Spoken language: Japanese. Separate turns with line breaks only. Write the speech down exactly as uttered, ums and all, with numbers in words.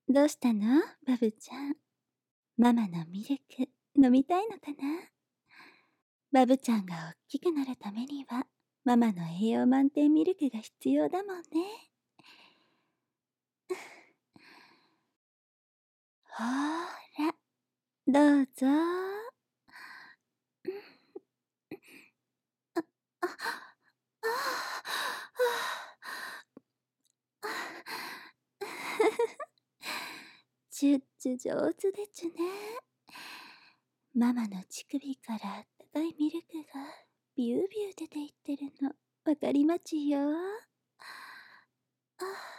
どうしたのバブちゃん。ママのミルク飲みたいのかな？バブちゃんが大きくなるためには、ママの栄養満点ミルクが必要だもんね。ほーら、どうぞ。あ、あ、ああ、チュッチュ上手でちゅね。ママの乳首からあったかいミルクがビュービュー出ていってるの、わかりまちよ。